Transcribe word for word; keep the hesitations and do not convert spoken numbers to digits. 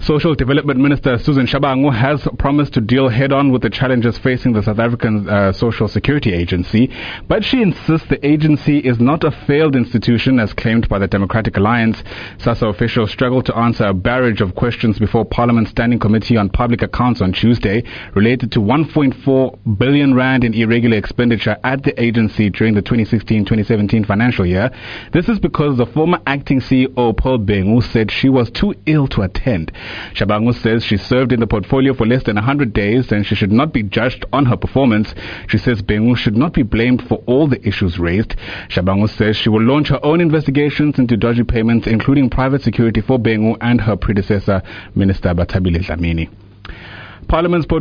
Social Development Minister Susan Shabangu has promised to deal head-on with the challenges facing the South African uh, Social Security Agency, but she insists the agency is not a failed institution as claimed by the Democratic Alliance. SASSA officials struggled to answer a barrage of questions before Parliament's Standing Committee on Public Accounts on Tuesday related to one point four billion rand in irregular expenditure at the agency during the twenty sixteen twenty seventeen financial year. This is because the former acting C E O Paul Bengu said she was too ill to attend. Shabangu says she served in the portfolio for less than one hundred days and she should not be judged on her performance. She says Bengu should not be blamed for all the issues raised. Shabangu says she will launch her own investigations into dodgy payments, including private security for Bengu and her predecessor, Minister Bathabile Dlamini. Parliament's